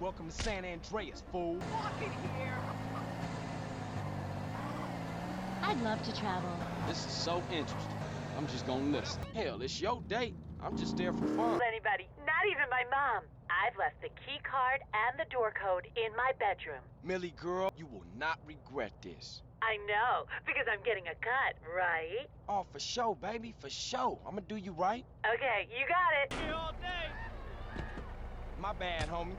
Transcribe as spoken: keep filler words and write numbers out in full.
Welcome to San Andreas, fool. Walk in here. I'd love to travel. This is so interesting. I'm just gonna listen. Hell, it's your date. I'm just there for fun. Anybody, not even my mom. I've left the key card and the door code in my bedroom. Millie, girl, you will not regret this. I know, because I'm getting a cut, right? Oh, for sure, baby, for sure. I'ma do you right. Okay, you got it. Here all day. My bad, homie.